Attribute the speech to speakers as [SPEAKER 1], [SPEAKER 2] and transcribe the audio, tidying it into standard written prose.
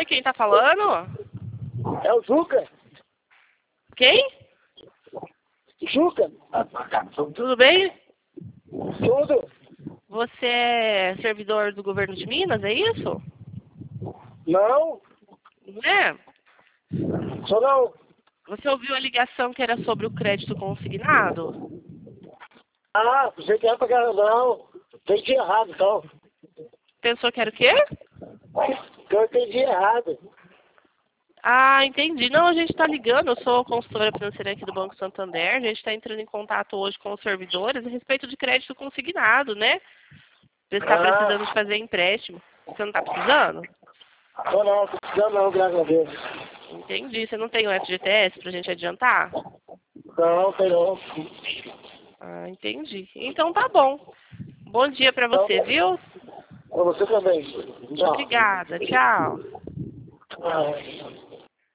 [SPEAKER 1] quem tá falando?
[SPEAKER 2] É o Juca?
[SPEAKER 1] Quem?
[SPEAKER 2] Juca?
[SPEAKER 1] Tudo bem?
[SPEAKER 2] Tudo?
[SPEAKER 1] Você é servidor do governo de Minas, é isso?
[SPEAKER 2] Não?
[SPEAKER 1] Não é?
[SPEAKER 2] Sou não.
[SPEAKER 1] Você ouviu a ligação que era sobre o crédito consignado?
[SPEAKER 2] Ah, você quer pagar? Não. Entendi errado, então.
[SPEAKER 1] Pensou que era o quê?
[SPEAKER 2] Eu entendi errado.
[SPEAKER 1] Ah, entendi. Não, a gente está ligando, eu sou consultora financeira aqui do Banco Santander, a gente está entrando em contato hoje com os servidores a respeito de crédito consignado, né? Você está precisando de fazer empréstimo. Você não está precisando?
[SPEAKER 2] Tô precisando não, graças a Deus.
[SPEAKER 1] Entendi. Você não tem o FGTS para a gente adiantar?
[SPEAKER 2] Não, tem não.
[SPEAKER 1] Ah, entendi. Então tá bom. Bom dia para você, viu?
[SPEAKER 2] Pra você também. Tchau.
[SPEAKER 1] Obrigada. Tchau.
[SPEAKER 2] Ah.